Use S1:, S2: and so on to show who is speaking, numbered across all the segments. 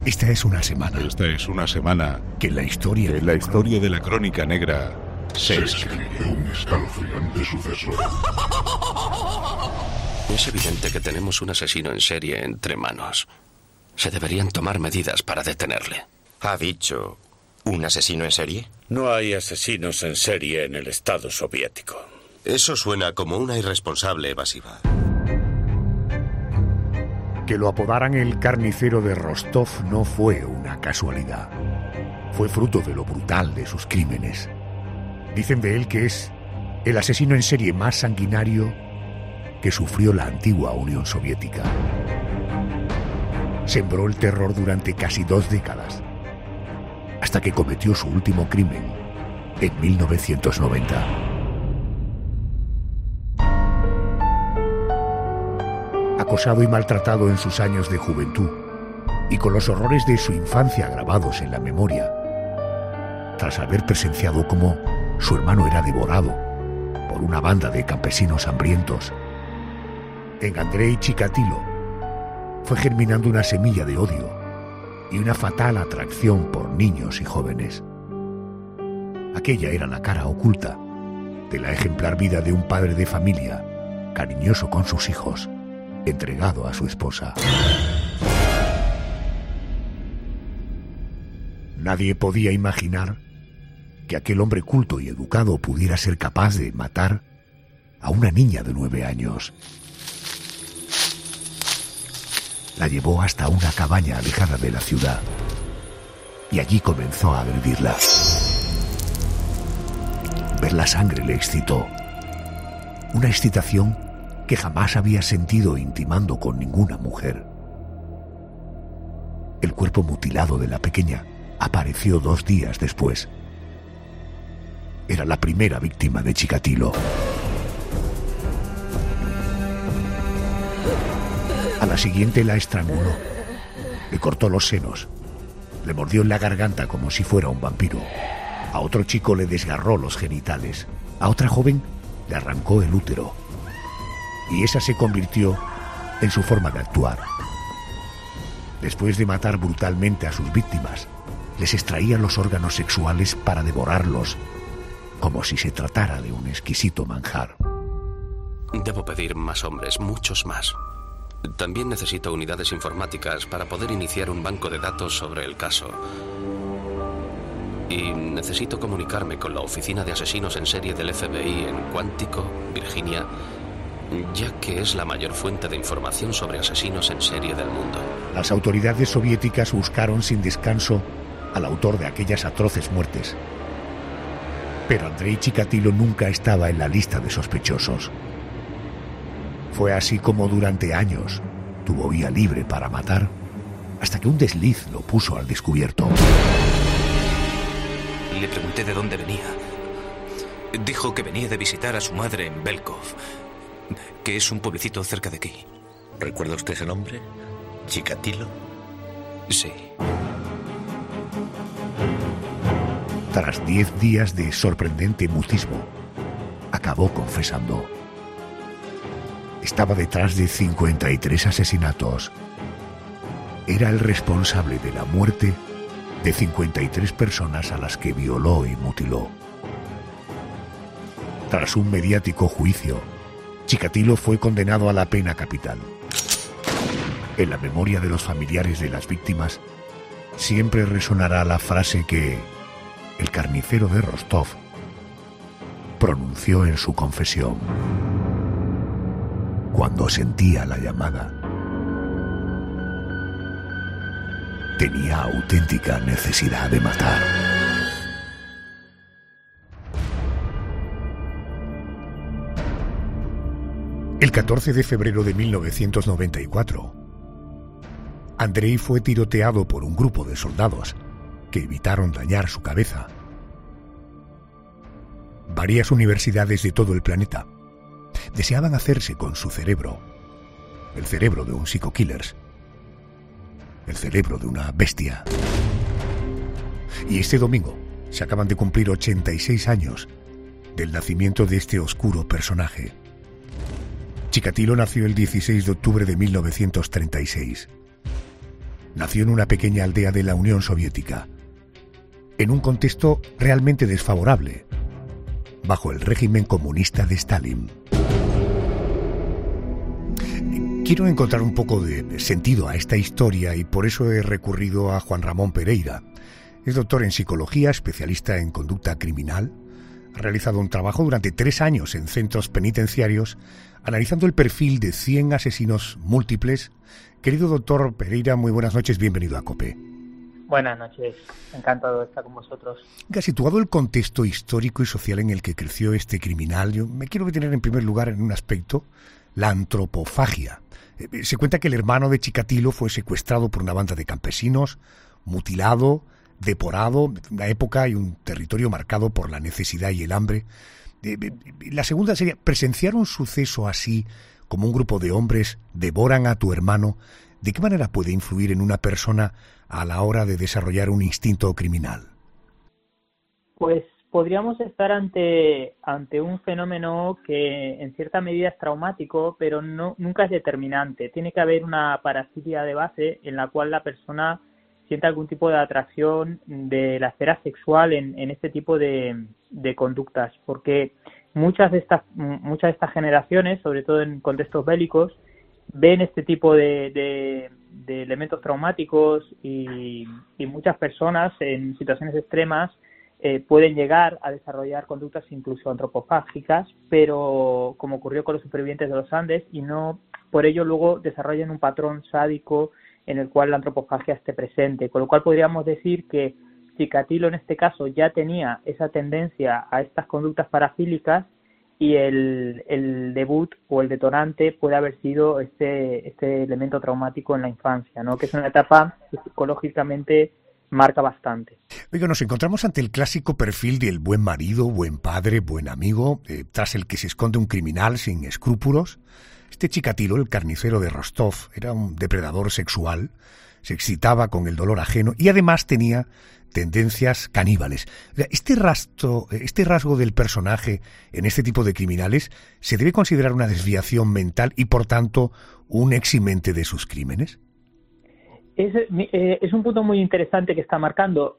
S1: Esta es una semana que en la historia
S2: de la Crónica Negra
S3: se escribió un escalofriante suceso.
S4: Es evidente que tenemos un asesino en serie entre manos. Se deberían tomar medidas para detenerle.
S5: ¿Ha dicho un asesino en serie?
S6: No hay asesinos en serie en el Estado soviético.
S7: Eso suena como una irresponsable evasiva.
S1: Que lo apodaran el carnicero de Rostov no fue una casualidad. Fue fruto de lo brutal de sus crímenes. Dicen de él que es el asesino en serie más sanguinario que sufrió la antigua Unión Soviética. Sembró el terror durante casi 2 décadas, hasta que cometió su último crimen en 1990. Acosado y maltratado en sus años de juventud, y con los horrores de su infancia grabados en la memoria, tras haber presenciado cómo su hermano era devorado por una banda de campesinos hambrientos, en Andrei Chikatilo fue germinando una semilla de odio y una fatal atracción por niños y jóvenes. Aquella era la cara oculta de la ejemplar vida de un padre de familia, cariñoso con sus hijos, entregado a su esposa. Nadie podía imaginar que aquel hombre culto y educado pudiera ser capaz de matar a una niña de 9 años. La llevó hasta una cabaña alejada de la ciudad y allí comenzó a agredirla. Ver la sangre le excitó, una excitación que jamás había sentido intimando con ninguna mujer. El cuerpo mutilado de la pequeña apareció 2 días después. Era la primera víctima de Chikatilo. A la siguiente la estranguló, le cortó los senos, le mordió en la garganta como si fuera un vampiro. A otro chico le desgarró los genitales, a otra joven le arrancó el útero. Y esa se convirtió en su forma de actuar. Después de matar brutalmente a sus víctimas, les extraía los órganos sexuales para devorarlos, como si se tratara de un exquisito manjar.
S4: Debo pedir más hombres, muchos más. También necesito unidades informáticas para poder iniciar un banco de datos sobre el caso. Y necesito comunicarme con la oficina de asesinos en serie del FBI en Quantico, Virginia, ya que es la mayor fuente de información sobre asesinos en serie del mundo.
S1: Las autoridades soviéticas buscaron sin descanso al autor de aquellas atroces muertes. Pero Andrei Chikatilo nunca estaba en la lista de sospechosos. Fue así como durante años tuvo vía libre para matar, hasta que un desliz lo puso al descubierto.
S8: Le pregunté de dónde venía. Dijo que venía de visitar a su madre en Belkov, que es un pueblecito cerca de aquí.
S5: ¿Recuerda usted ese nombre? ¿Chikatilo?
S8: Sí.
S1: Tras 10 días de sorprendente mutismo, acabó confesando. Estaba detrás de 53 asesinatos. Era el responsable de la muerte de 53 personas a las que violó y mutiló. Tras un mediático juicio, Chikatilo fue condenado a la pena capital. En la memoria de los familiares de las víctimas siempre resonará la frase que el carnicero de Rostov pronunció en su confesión cuando sentía la llamada. Tenía auténtica necesidad de matar. El 14 de febrero de 1994, Andrei fue tiroteado por un grupo de soldados que evitaron dañar su cabeza. Varias universidades de todo el planeta deseaban hacerse con su cerebro, el cerebro de un psico-killer, el cerebro de una bestia. Y este domingo se acaban de cumplir 86 años del nacimiento de este oscuro personaje. Chikatilo nació el 16 de octubre de 1936. nació en una pequeña aldea de la Unión Soviética, en un contexto realmente desfavorable, bajo el régimen comunista de Stalin. Quiero encontrar un poco de sentido a esta historia y por eso he recurrido a Juan Ramón Pereira. Es doctor en psicología, especialista en conducta criminal. Ha realizado un trabajo durante 3 años en centros penitenciarios, analizando el perfil de 100 asesinos múltiples. Querido doctor Pereira, muy buenas noches, bienvenido a COPE.
S9: Buenas noches, encantado de estar con vosotros.
S1: Situado el contexto histórico y social en el que creció este criminal, yo me quiero detener en primer lugar en un aspecto, la antropofagia. Se cuenta que el hermano de Chikatilo fue secuestrado por una banda de campesinos, mutilado, deporado, una época y un territorio marcado por la necesidad y el hambre. La segunda sería, presenciar un suceso así, como un grupo de hombres devoran a tu hermano, ¿de qué manera puede influir en una persona a la hora de desarrollar un instinto criminal?
S9: Pues podríamos estar ante un fenómeno que en cierta medida es traumático, pero nunca es determinante. Tiene que haber una parafilia de base en la cual la persona siente algún tipo de atracción de la esfera sexual en este tipo de conductas, porque muchas de estas generaciones, sobre todo en contextos bélicos, ven este tipo de elementos traumáticos y muchas personas en situaciones extremas pueden llegar a desarrollar conductas incluso antropofágicas, pero como ocurrió con los supervivientes de los Andes, y no por ello luego desarrollan un patrón sádico en el cual la antropofagia esté presente, con lo cual podríamos decir que Chikatilo en este caso ya tenía esa tendencia a estas conductas parafílicas y el debut o el detonante puede haber sido este elemento traumático en la infancia, ¿no? Que es una etapa que psicológicamente marca bastante.
S1: Oiga, nos encontramos ante el clásico perfil del buen marido, buen padre, buen amigo, tras el que se esconde un criminal sin escrúpulos. Este Chikatilo, el carnicero de Rostov, era un depredador sexual, se excitaba con el dolor ajeno y además tenía tendencias caníbales. Este rasgo del personaje en este tipo de criminales se debe considerar una desviación mental y por tanto un eximente de sus crímenes.
S9: Es un punto muy interesante que está marcando.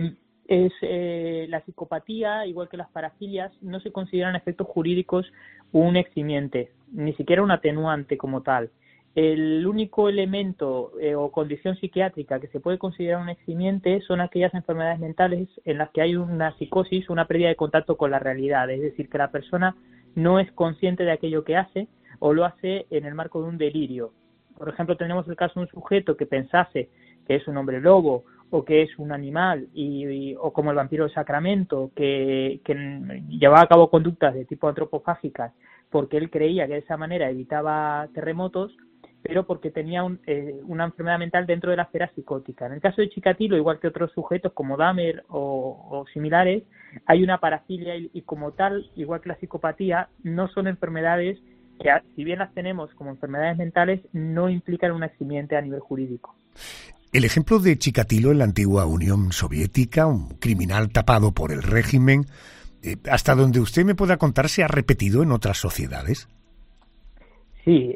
S9: La psicopatía, igual que las parafilias, no se consideran efectos jurídicos un eximiente, ni siquiera un atenuante como tal. El único elemento o condición psiquiátrica que se puede considerar un eximiente son aquellas enfermedades mentales en las que hay una psicosis, una pérdida de contacto con la realidad, es decir, que la persona no es consciente de aquello que hace o lo hace en el marco de un delirio. Por ejemplo, tenemos el caso de un sujeto que pensase que es un hombre lobo o que es un animal o como el vampiro de Sacramento, que llevaba a cabo conductas de tipo antropofágicas porque él creía que de esa manera evitaba terremotos, pero porque tenía una enfermedad mental dentro de la esfera psicótica. En el caso de Chikatilo, igual que otros sujetos como Dahmer o similares, hay una parafilia y como tal, igual que la psicopatía, no son enfermedades que, si bien las tenemos como enfermedades mentales, no implican un eximiente a nivel jurídico.
S1: El ejemplo de Chikatilo en la antigua Unión Soviética, un criminal tapado por el régimen, hasta donde usted me pueda contar, ¿se ha repetido en otras sociedades?
S9: Sí,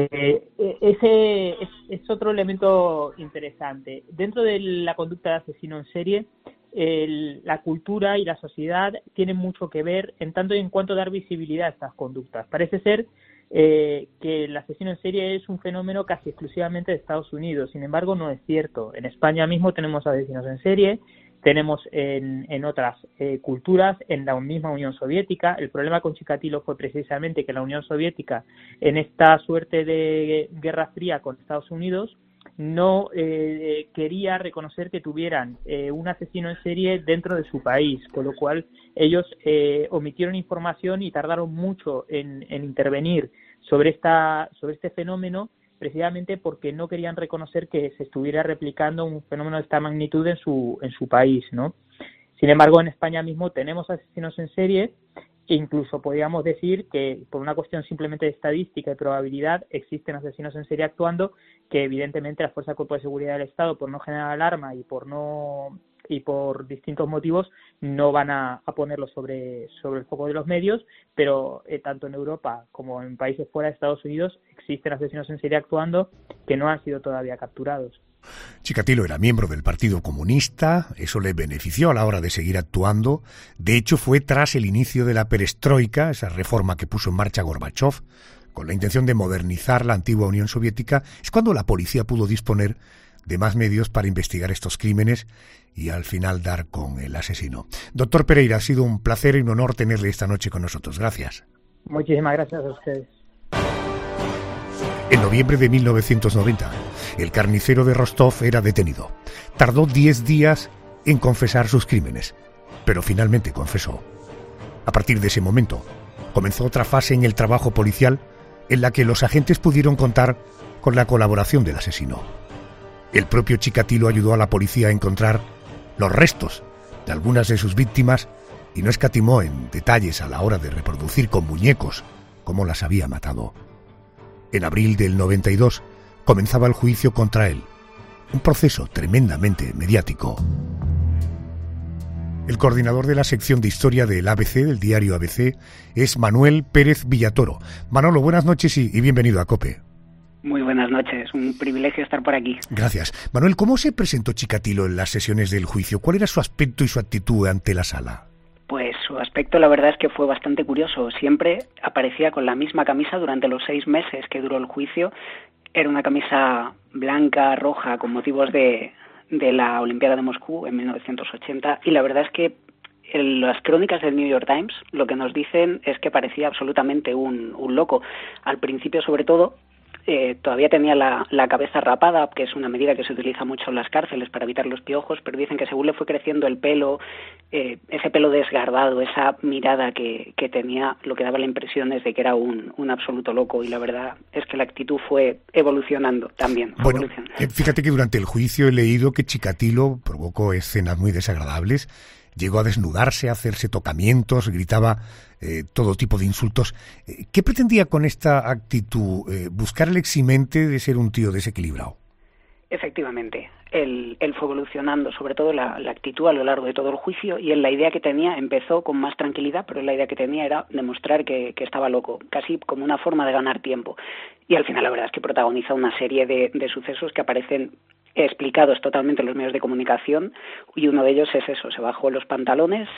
S9: ese es otro elemento interesante. Dentro de la conducta de asesino en serie, la cultura y la sociedad tienen mucho que ver en tanto y en cuanto dar visibilidad a estas conductas. Parece ser que el asesino en serie es un fenómeno casi exclusivamente de Estados Unidos. Sin embargo, no es cierto. En España mismo tenemos asesinos en serie, tenemos en otras culturas, en la misma Unión Soviética. El problema con Chikatilo fue precisamente que la Unión Soviética, en esta suerte de guerra fría con Estados Unidos, no quería reconocer que tuvieran un asesino en serie dentro de su país, con lo cual ellos omitieron información y tardaron mucho en intervenir sobre este fenómeno, precisamente porque no querían reconocer que se estuviera replicando un fenómeno de esta magnitud en su país, ¿no? Sin embargo, en España mismo tenemos asesinos en serie e incluso podríamos decir que por una cuestión simplemente de estadística y probabilidad existen asesinos en serie actuando, que evidentemente las fuerzas de cuerpo de seguridad del Estado, por no generar alarma y por distintos motivos, no van a ponerlo sobre el foco de los medios, pero tanto en Europa como en países fuera de Estados Unidos existen asesinos en serie actuando que no han sido todavía capturados.
S1: Chikatilo era miembro del Partido Comunista, eso le benefició a la hora de seguir actuando. De hecho, fue tras el inicio de la perestroika, esa reforma que puso en marcha Gorbachov, con la intención de modernizar la antigua Unión Soviética, es cuando la policía pudo disponer de más medios para investigar estos crímenes y al final dar con el asesino. Doctor Pereira, ha sido un placer y un honor tenerle esta noche con nosotros. Gracias.
S9: Muchísimas gracias a ustedes.
S1: En noviembre de 1990, el carnicero de Rostov era detenido. Tardó 10 días en confesar sus crímenes, pero finalmente confesó. A partir de ese momento, comenzó otra fase en el trabajo policial en la que los agentes pudieron contar con la colaboración del asesino. El propio Chikatilo ayudó a la policía a encontrar los restos de algunas de sus víctimas y no escatimó en detalles a la hora de reproducir con muñecos cómo las había matado. En abril del 92 comenzaba el juicio contra él, un proceso tremendamente mediático. El coordinador de la sección de historia del ABC, del diario ABC, es Manuel Pérez Villatoro. Manolo, buenas noches y bienvenido a COPE.
S10: Muy buenas noches, un privilegio estar por aquí.
S1: Gracias. Manuel, ¿cómo se presentó Chikatilo en las sesiones del juicio? ¿Cuál era su aspecto y su actitud ante la sala?
S10: Pues su aspecto la verdad es que fue bastante curioso. Siempre aparecía con la misma camisa durante los 6 meses que duró el juicio. Era una camisa blanca, roja, con motivos de la Olimpiada de Moscú en 1980. Y la verdad es que en las crónicas del New York Times lo que nos dicen es que parecía absolutamente un loco. Al principio, sobre todo, todavía tenía la cabeza rapada, que es una medida que se utiliza mucho en las cárceles para evitar los piojos, pero dicen que según le fue creciendo el pelo, ese pelo desgarbado, esa mirada que tenía, lo que daba la impresión es de que era un absoluto loco, y la verdad es que la actitud fue evolucionando también.
S1: Bueno, fíjate que durante el juicio he leído que Chikatilo provocó escenas muy desagradables, llegó a desnudarse, a hacerse tocamientos, gritaba todo tipo de insultos. ¿Qué pretendía con esta actitud? ¿Buscar el eximente de ser un tío desequilibrado?
S10: Efectivamente. Él fue evolucionando, sobre todo la actitud a lo largo de todo el juicio, y en la idea que tenía, empezó con más tranquilidad, pero la idea que tenía era demostrar que estaba loco, casi como una forma de ganar tiempo. Y al final la verdad es que protagoniza una serie de sucesos que aparecen explicados totalmente en los medios de comunicación, y uno de ellos es eso: se bajó los pantalones,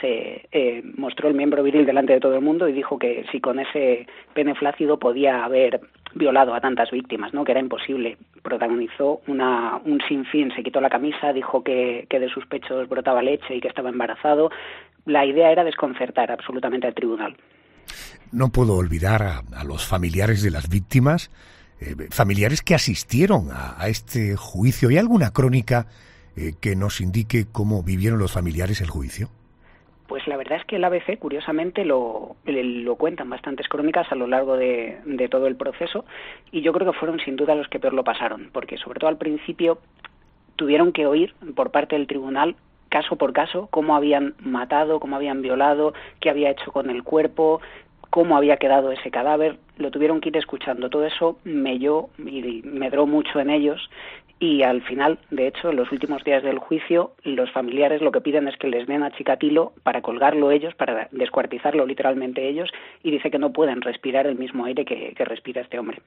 S10: mostró el miembro viril delante de todo el mundo y dijo que si con ese pene flácido podía haber violado a tantas víctimas, ¿no? Que era imposible. Protagonizó un sinfín, se quitó la camisa, dijo que de sus pechos brotaba leche y que estaba embarazado. La idea era desconcertar absolutamente al tribunal.
S1: No puedo olvidar a los familiares de las víctimas, familiares que asistieron a este juicio. ¿Hay alguna crónica que nos indique cómo vivieron los familiares el juicio?
S10: Pues la verdad es que el ABC, curiosamente, lo cuentan bastantes crónicas a lo largo de todo el proceso, y yo creo que fueron sin duda los que peor lo pasaron, porque sobre todo al principio tuvieron que oír por parte del tribunal, caso por caso, cómo habían matado, cómo habían violado, qué había hecho con el cuerpo, cómo había quedado ese cadáver. Lo tuvieron que ir escuchando. Todo eso melló y medró mucho en ellos, y al final, de hecho, en los últimos días del juicio, los familiares lo que piden es que les den a Chikatilo para colgarlo ellos, para descuartizarlo literalmente ellos, y dice que no pueden respirar el mismo aire que respira este hombre.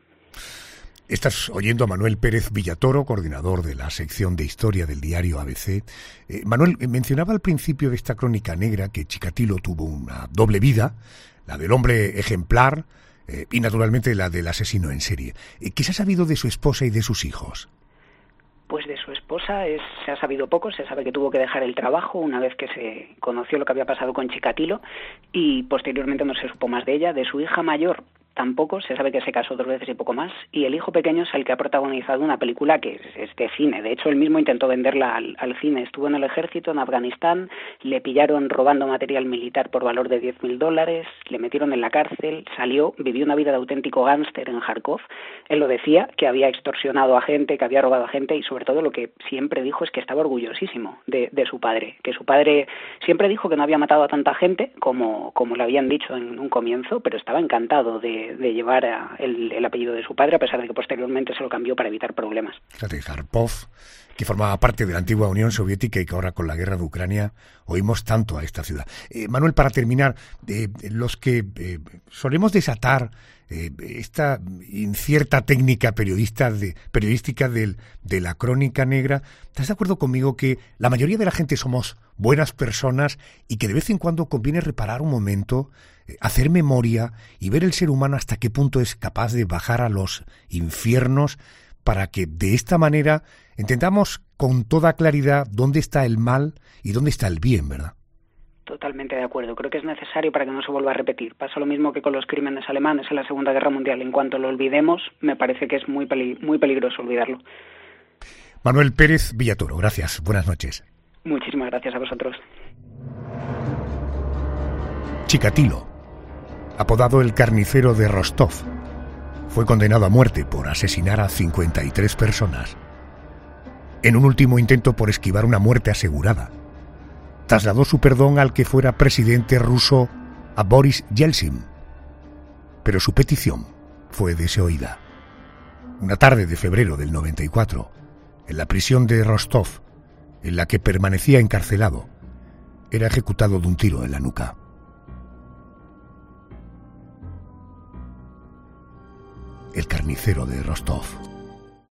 S1: Estás oyendo a Manuel Pérez Villatoro, coordinador de la sección de historia del diario ABC. Manuel, mencionaba al principio de esta crónica negra que Chikatilo tuvo una doble vida, la del hombre ejemplar y naturalmente la del asesino en serie. ¿Qué se ha sabido de su esposa y de sus hijos?
S10: Pues de su esposa se ha sabido poco. Se sabe que tuvo que dejar el trabajo una vez que se conoció lo que había pasado con Chikatilo, y posteriormente no se supo más de ella. De su hija mayor tampoco, se sabe que se casó 2 veces y poco más, y el hijo pequeño es el que ha protagonizado una película que es de cine. De hecho, él mismo intentó venderla al cine. Estuvo en el ejército en Afganistán, le pillaron robando material militar por valor de $10,000, le metieron en la cárcel, salió, vivió una vida de auténtico gángster en Kharkov. Él lo decía, que había extorsionado a gente, que había robado a gente, y sobre todo lo que siempre dijo es que estaba orgullosísimo de su padre, que su padre siempre dijo que no había matado a tanta gente como le habían dicho en un comienzo, pero estaba encantado de llevar el apellido de su padre, a pesar de que posteriormente se lo cambió para evitar problemas.
S1: Fíjate, Kharkov que formaba parte de la antigua Unión Soviética y que ahora con la guerra de Ucrania oímos tanto a esta ciudad. Manuel, para terminar, los que solemos desatar esta incierta técnica periodística de la crónica negra, ¿estás de acuerdo conmigo que la mayoría de la gente somos buenas personas y que de vez en cuando conviene reparar un momento, hacer memoria y ver el ser humano hasta qué punto es capaz de bajar a los infiernos para que de esta manera entendamos con toda claridad dónde está el mal y dónde está el bien, ¿verdad?
S10: Totalmente de acuerdo. Creo que es necesario para que no se vuelva a repetir. Pasa lo mismo que con los crímenes alemanes en la Segunda Guerra Mundial. En cuanto lo olvidemos, me parece que es muy peligroso olvidarlo.
S1: Manuel Pérez Villatoro, gracias. Buenas noches.
S10: Muchísimas gracias a vosotros.
S1: Chikatilo, apodado el carnicero de Rostov, fue condenado a muerte por asesinar a 53 personas. En un último intento por esquivar una muerte asegurada, trasladó su perdón al que fuera presidente ruso, a Boris Yeltsin. Pero su petición fue desoída. Una tarde de febrero del 94, en la prisión de Rostov, en la que permanecía encarcelado, era ejecutado de un tiro en la nuca. El carnicero de Rostov.